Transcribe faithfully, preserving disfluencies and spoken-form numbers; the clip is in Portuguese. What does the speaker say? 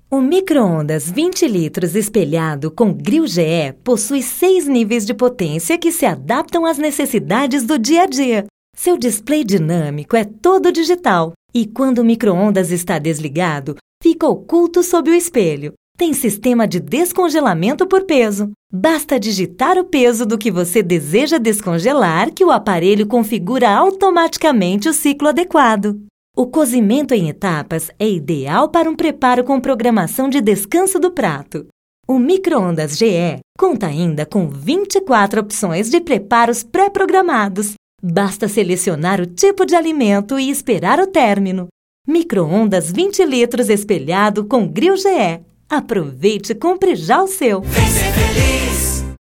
O micro-ondas vinte litros espelhado com grill G E possui seis níveis de potência que se adaptam às necessidades do dia a dia. Seu display dinâmico é todo digital e, quando o micro-ondas está desligado, fica oculto sob o espelho. Tem sistema de descongelamento por peso. Basta digitar o peso do que você deseja descongelar que o aparelho configura automaticamente o ciclo adequado. O cozimento em etapas é ideal para um preparo com programação de descanso do prato. O micro-ondas G E conta ainda com vinte e quatro opções de preparos pré-programados. Basta selecionar o tipo de alimento e esperar o término. Micro-ondas vinte litros espelhado com grill G E. Aproveite e compre já o seu. Vem ser feliz.